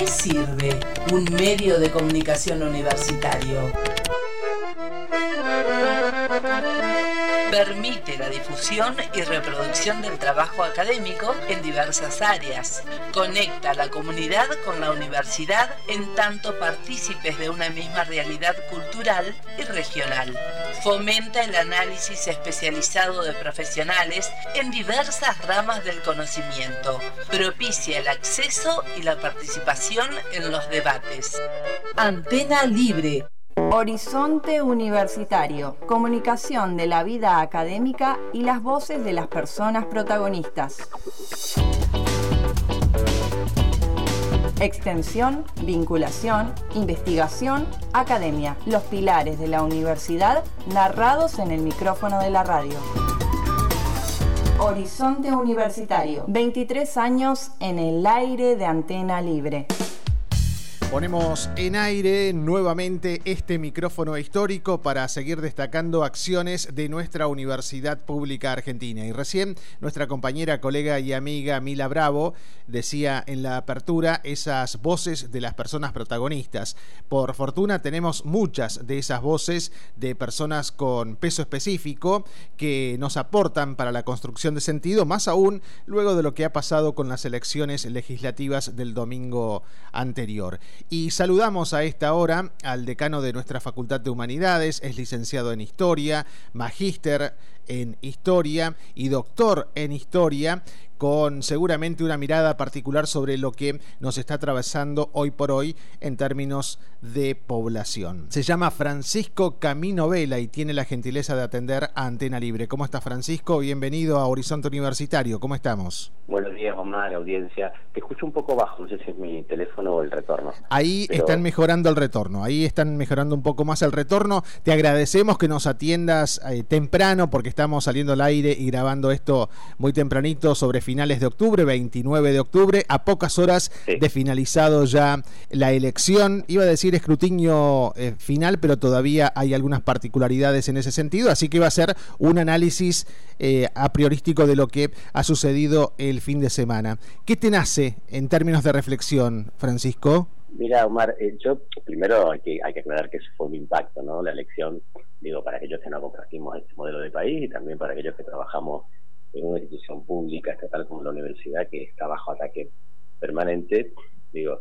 qué sirve un medio de comunicación universitario? Permite la difusión y reproducción del trabajo académico en diversas áreas. Conecta a la comunidad con la universidad en tanto partícipes de una misma realidad cultural y regional. Fomenta el análisis especializado de profesionales en diversas ramas del conocimiento. Propicia el acceso y la participación en los debates. Antena Libre. Horizonte Universitario, comunicación de la vida académica y las voces de las personas protagonistas. Extensión, vinculación, investigación, academia, los pilares de la universidad narrados en el micrófono de la radio. Horizonte Universitario, 23 años en el aire de Antena Libre. Ponemos en aire nuevamente este micrófono histórico para seguir destacando acciones de nuestra Universidad Pública Argentina. Y recién nuestra compañera, colega y amiga Mila Bravo decía en la apertura esas voces de las personas protagonistas. Por fortuna tenemos muchas de esas voces de personas con peso específico que nos aportan para la construcción de sentido, más aún luego de lo que ha pasado con las elecciones legislativas del domingo anterior. Y saludamos a esta hora al decano de nuestra Facultad de Humanidades, es licenciado en Historia, magíster en Historia y doctor en Historia, con seguramente una mirada particular sobre lo que nos está atravesando hoy por hoy en términos de población. Se llama Francisco Camino Vela y tiene la gentileza de atender a Antena Libre. ¿Cómo está, Francisco? Bienvenido a Horizonte Universitario. ¿Cómo estamos? Buenos días, Omar, audiencia. Te escucho un poco bajo, no sé si es mi teléfono o el retorno. Ahí están mejorando el retorno, ahí están mejorando un poco más el retorno. Te agradecemos que nos atiendas temprano porque estamos saliendo al aire y grabando esto muy tempranito sobre finales de octubre, 29 de octubre, a pocas horas de finalizado ya la elección. Iba a decir escrutinio final, pero todavía hay algunas particularidades en ese sentido, así que va a ser un análisis a priorístico de lo que ha sucedido el fin de semana. ¿Qué te nace en términos de reflexión, Francisco? Mira, Omar, yo primero hay que aclarar que eso fue un impacto, ¿no? La elección, digo, para aquellos que no compartimos este modelo de país y también para aquellos que trabajamos en una institución pública estatal como la universidad que está bajo ataque permanente, digo,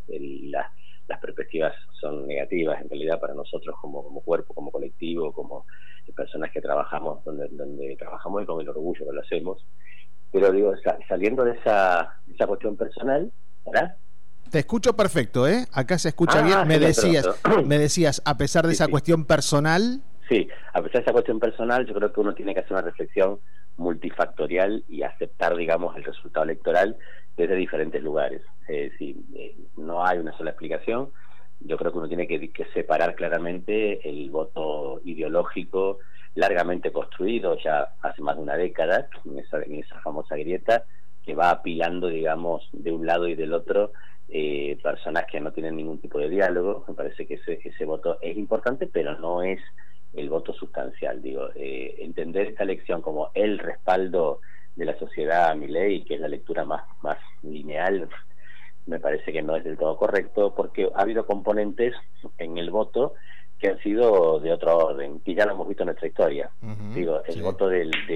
las perspectivas son negativas en realidad para nosotros como cuerpo, como colectivo, como personas que trabajamos donde trabajamos y con el orgullo que lo hacemos. Pero digo, saliendo de esa cuestión personal, ¿verdad? Te escucho perfecto, ¿eh? Acá se escucha bien. Me decías, a pesar de esa cuestión personal. Sí, a pesar de esa cuestión personal, yo creo que uno tiene que hacer una reflexión multifactorial y aceptar, digamos, el resultado electoral desde diferentes lugares. No hay una sola explicación. Yo creo que uno tiene que separar claramente el voto ideológico largamente construido ya hace más de una década, en esa famosa grieta, que va apilando, digamos, de un lado y del otro personas que no tienen ningún tipo de diálogo. Me parece que ese voto es importante, pero no es el voto sustancial. Digo, entender esta elección como el respaldo de la sociedad a Milei, que es la lectura más lineal, me parece que no es del todo correcto, porque ha habido componentes en el voto que han sido de otro orden, que ya lo hemos visto en nuestra historia. Digo, el voto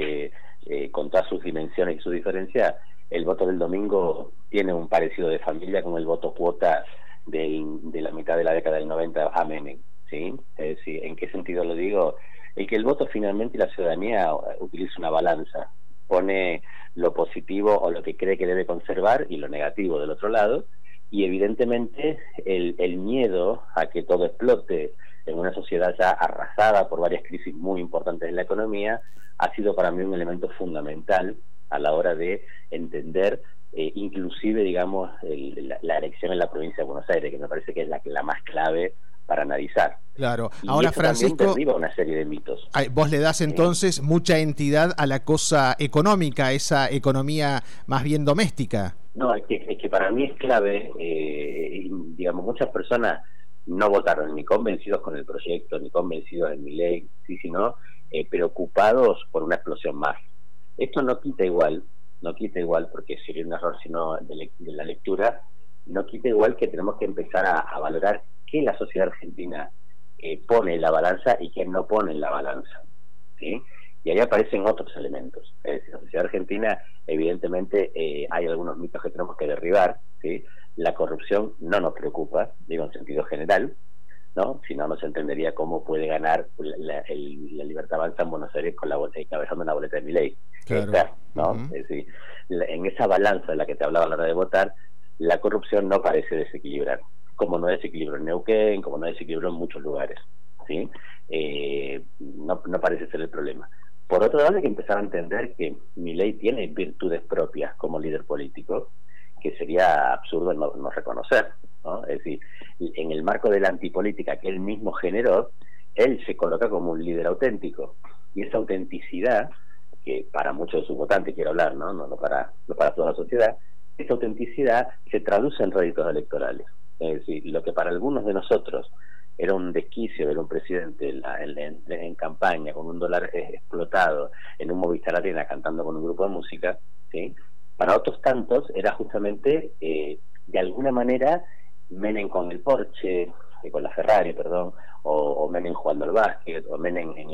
con todas sus dimensiones y su diferencia, el voto del domingo tiene un parecido de familia con el voto cuota de la mitad de la década del 90 a Menem, ¿sí? Es decir, ¿en qué sentido lo digo? El que el voto finalmente y la ciudadanía utiliza una balanza, pone lo positivo o lo que cree que debe conservar y lo negativo del otro lado, y evidentemente el miedo a que todo explote en una sociedad ya arrasada por varias crisis muy importantes en la economía ha sido para mí un elemento fundamental a la hora de entender inclusive, digamos, la elección en la provincia de Buenos Aires, que me parece que es la más clave para analizar. Claro. Y ahora, eso Francisco, derriba una serie de mitos. Vos le das entonces mucha entidad a la cosa económica, esa economía más bien doméstica. No, es que para mí es clave, digamos, muchas personas no votaron ni convencidos con el proyecto, ni convencidos en Milei, sino preocupados por una explosión más. Esto no quita igual, porque sería un error sino de la lectura, no quita igual que tenemos que empezar a valorar qué la sociedad argentina pone en la balanza y qué no pone en la balanza, ¿sí? Y ahí aparecen otros elementos. Es decir, la sociedad argentina, evidentemente, hay algunos mitos que tenemos que derribar, ¿sí? La corrupción no nos preocupa, digo en sentido general, ¿no? Si no, no se entendería cómo puede ganar la Libertad Avanza en Buenos Aires encabezando una boleta de Milei. Claro. ¿No? Es decir, en esa balanza de la que te hablaba a la hora de votar, la corrupción no parece desequilibrar, como no desequilibró en Neuquén, como no desequilibró en muchos lugares, ¿sí? No parece ser el problema. Por otro lado, hay que empezar a entender que Milei tiene virtudes propias como líder político, que sería absurdo no reconocer, ¿no? Es decir, en el marco de la antipolítica que él mismo generó, él se coloca como un líder auténtico, y esa autenticidad, que para muchos de sus votantes quiero hablar, no para toda la sociedad, esa autenticidad se traduce en réditos electorales. Es decir, lo que para algunos de nosotros era un desquicio ver un presidente en campaña con un dólar explotado en un Movistar Arena cantando con un grupo de música, ¿sí? Para otros tantos era justamente de alguna manera Menem con el Porsche, con la Ferrari, perdón, o Menem jugando al básquet, o Menem en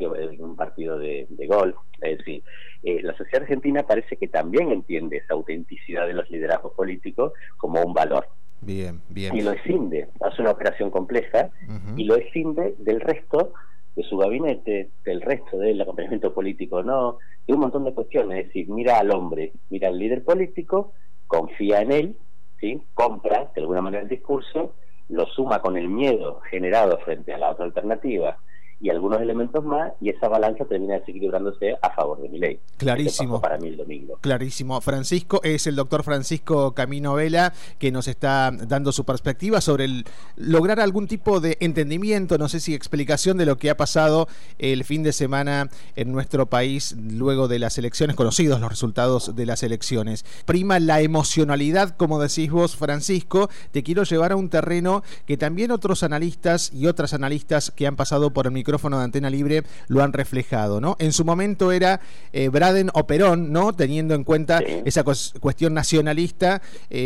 un partido de golf. Es decir, la sociedad argentina parece que también entiende esa autenticidad de los liderazgos políticos como un valor. Bien. Y lo escinde, hace una operación compleja, y lo escinde del resto de su gabinete, del resto del acompañamiento político, no, de un montón de cuestiones. Es decir, mira al hombre, mira al líder político, confía en él, ¿sí? Compra de alguna manera el discurso, lo suma con el miedo generado frente a la otra alternativa y algunos elementos más, y esa balanza termina desequilibrándose a favor de Milei. Clarísimo. Para mí el domingo. Clarísimo. Francisco, es el doctor Francisco Camino Vela, que nos está dando su perspectiva sobre lograr algún tipo de entendimiento, no sé si explicación de lo que ha pasado el fin de semana en nuestro país luego de las elecciones, conocidos los resultados de las elecciones. Prima la emocionalidad, como decís vos, Francisco. Te quiero llevar a un terreno que también otros analistas y otras analistas que han pasado por el micrófono de Antena Libre lo han reflejado, ¿no? En su momento era Braden o Perón, ¿no? Teniendo en cuenta esa cuestión nacionalista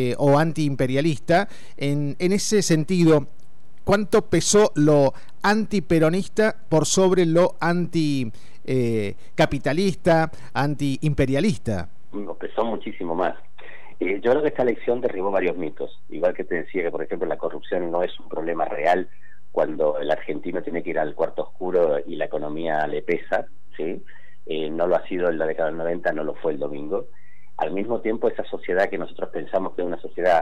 o antiimperialista. En ese sentido, ¿cuánto pesó lo antiperonista por sobre lo anticapitalista, antiimperialista? Pesó muchísimo más. Yo creo que esta elección derribó varios mitos. Igual que te decía que, por ejemplo, la corrupción no es un problema real cuando el argentino tiene que ir al cuarto oscuro y la economía le pesa, ¿sí? No lo ha sido en la década del 90, no lo fue el domingo. Al mismo tiempo, esa sociedad que nosotros pensamos que es una sociedad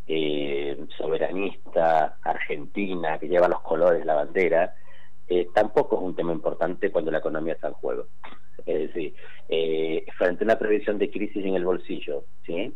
soberanista, argentina, que lleva los colores, la bandera, tampoco es un tema importante cuando la economía está en juego. Es decir, frente a una previsión de crisis en el bolsillo, ¿sí?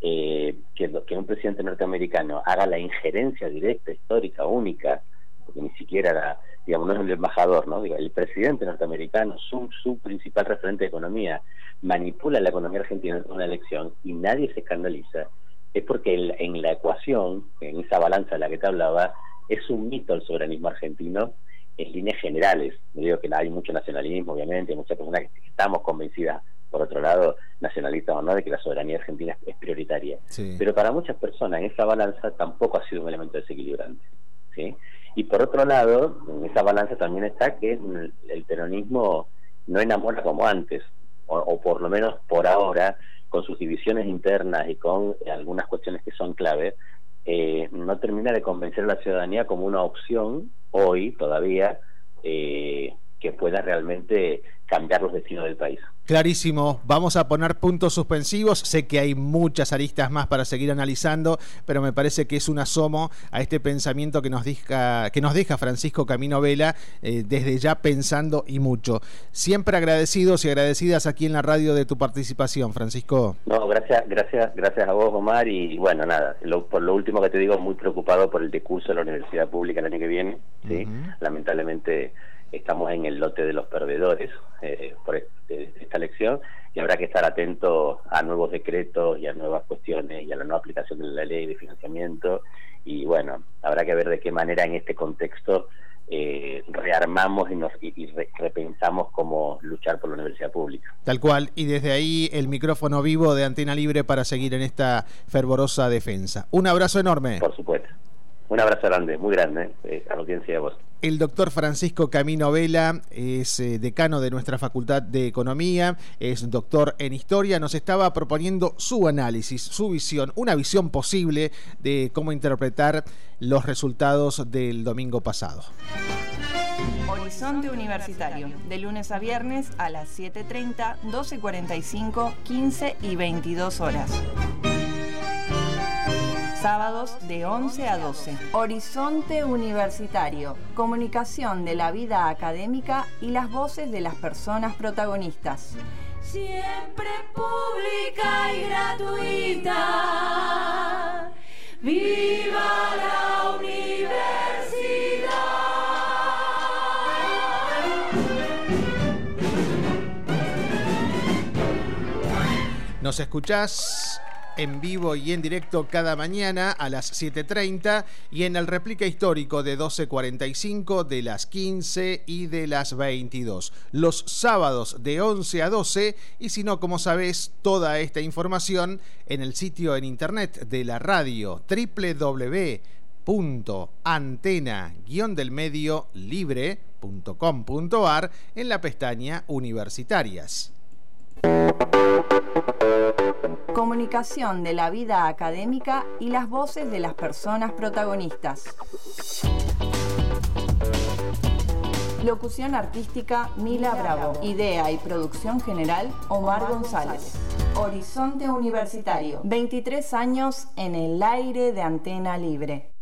Que un presidente norteamericano haga la injerencia directa, histórica, única, porque ni siquiera no es el embajador, ¿no? Digo, el presidente norteamericano, su principal referente de economía, manipula la economía argentina en una elección y nadie se escandaliza, es porque en la ecuación, en esa balanza de la que te hablaba, es un mito el soberanismo argentino en líneas generales. No digo que hay mucho nacionalismo, obviamente, hay muchas personas que estamos convencidas, por otro lado, nacionalistas o no, de que la soberanía argentina es prioritaria. Sí. Pero para muchas personas en esa balanza tampoco ha sido un elemento desequilibrante, ¿sí? Y por otro lado, en esa balanza también está que el peronismo no enamora como antes, o por lo menos por ahora, con sus divisiones internas y con algunas cuestiones que son clave, no termina de convencer a la ciudadanía como una opción hoy todavía que pueda realmente cambiar los destinos del país. Clarísimo, vamos a poner puntos suspensivos. Sé que hay muchas aristas más para seguir analizando, pero me parece que es un asomo a este pensamiento que nos deja Francisco Camino Vela, desde ya pensando y mucho. Siempre agradecidos y agradecidas aquí en la radio de tu participación, Francisco. No, gracias a vos, Omar, y bueno, nada, por lo último que te digo, muy preocupado por el decurso de la universidad pública el año que viene, ¿sí? Lamentablemente estamos en el lote de los perdedores por esta elección, y habrá que estar atento a nuevos decretos y a nuevas cuestiones y a la nueva aplicación de la ley de financiamiento, y bueno, habrá que ver de qué manera en este contexto rearmamos y repensamos cómo luchar por la universidad pública. Tal cual, y desde ahí el micrófono vivo de Antena Libre para seguir en esta fervorosa defensa. Un abrazo enorme. Por supuesto. Un abrazo grande, muy grande, a la audiencia de vos. El doctor Francisco Camino Vela es decano de nuestra Facultad de Economía, es doctor en Historia, nos estaba proponiendo su análisis, su visión, una visión posible de cómo interpretar los resultados del domingo pasado. Horizonte Universitario, de lunes a viernes a las 7:30, 12:45, 15 y 22 horas. Sábados de 11 a 12. Horizonte Universitario. Comunicación de la vida académica y las voces de las personas protagonistas. Siempre pública y gratuita. ¡Viva la universidad! Nos escuchás en vivo y en directo cada mañana a las 7:30 y en el réplica histórico de 12:45, de las 15 y de las 22. Los sábados de 11 a 12 y si no, como sabés, toda esta información en el sitio en internet de la radio www.antena-delmediolibre.com.ar en la pestaña Universitarias. Comunicación de la vida académica y las voces de las personas protagonistas. Locución artística Mila Bravo. Idea y producción general Omar González. Horizonte Universitario. 23 años en el aire de Antena Libre.